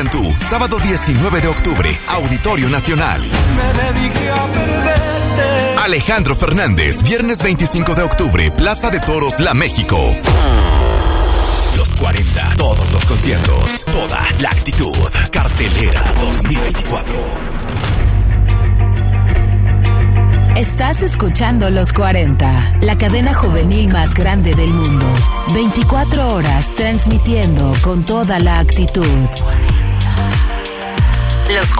Cantú, sábado 19 de octubre, Auditorio Nacional. Me dediqué a perderte. Alejandro Fernández, viernes 25 de octubre, Plaza de Toros, La México. Los 40, todos los conciertos, toda la actitud. Cartelera 2024. Estás escuchando Los 40, la cadena juvenil más grande del mundo. 24 horas transmitiendo con toda la actitud. Los